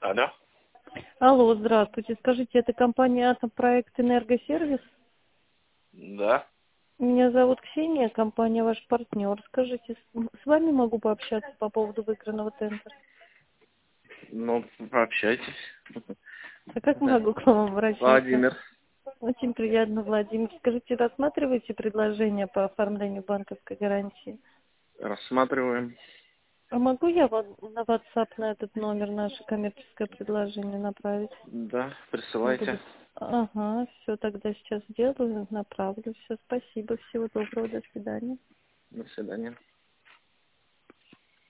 Алло? Алло, здравствуйте. Скажите, это компания «Атомпроект Энергосервис»? Да. Меня зовут Ксения, компания «Ваш партнер». Скажите, с вами могу пообщаться по поводу выигранного тендера? Ну, пообщайтесь. А как могу к вам обращаться? Владимир. Очень приятно, Владимир. Скажите, рассматриваете предложение по оформлению банковской гарантии? Рассматриваем. А могу я вам на WhatsApp на этот номер наше коммерческое предложение направить? Да, присылайте. Буду. Ага, все, тогда сейчас сделаю, направлю. Все, спасибо, всего доброго, до свидания. До свидания.